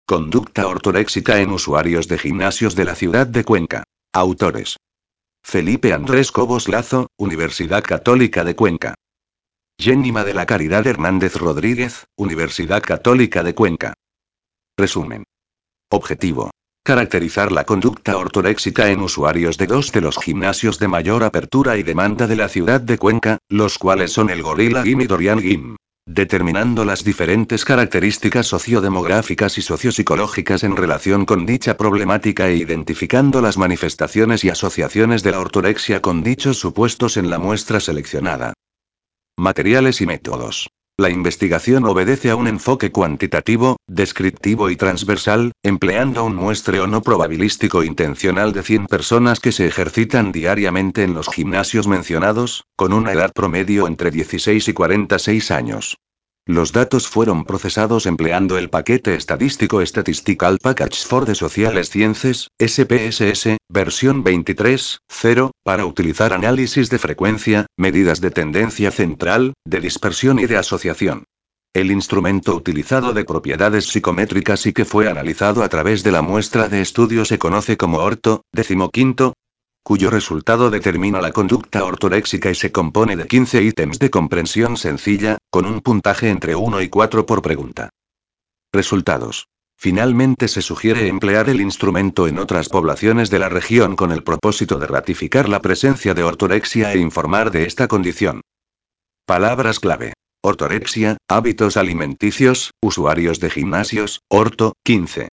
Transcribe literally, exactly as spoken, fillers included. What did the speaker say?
Conducta ortoréxica en usuarios de gimnasios de la ciudad de Cuenca. Autores: Felipe Andrés Cobos Lazo, Universidad Católica de Cuenca. Yénima de la Caridad Hernández Rodríguez, Universidad Católica de Cuenca. Resumen. Objetivo: caracterizar la conducta ortoréxica en usuarios de dos de los gimnasios de mayor apertura y demanda de la ciudad de Cuenca, los cuales son el Gorilla Gym y Dorian Gym. Determinando las diferentes características sociodemográficas y sociopsicológicas en relación con dicha problemática e identificando las manifestaciones y asociaciones de la ortorexia con dichos supuestos en la muestra seleccionada. Materiales y métodos. La investigación obedece a un enfoque cuantitativo, descriptivo y transversal, empleando un muestreo no probabilístico intencional de cien personas que se ejercitan diariamente en los gimnasios mencionados, con una edad promedio entre dieciséis y cuarenta y seis años. Los datos fueron procesados empleando el paquete estadístico Statistical Package for the Social Sciences, S P S S, versión veintitrés punto cero, para utilizar análisis de frecuencia, medidas de tendencia central, de dispersión y de asociación. El instrumento utilizado de propiedades psicométricas y que fue analizado a través de la muestra de estudio se conoce como orto, decimoquinto, cuyo resultado determina la conducta ortoréxica y se compone de quince ítems de comprensión sencilla, con un puntaje entre uno y cuatro por pregunta. Resultados. Finalmente se sugiere emplear el instrumento en otras poblaciones de la región con el propósito de ratificar la presencia de ortorexia e informar de esta condición. Palabras clave: ortorexia, hábitos alimenticios, usuarios de gimnasios, orto, quince.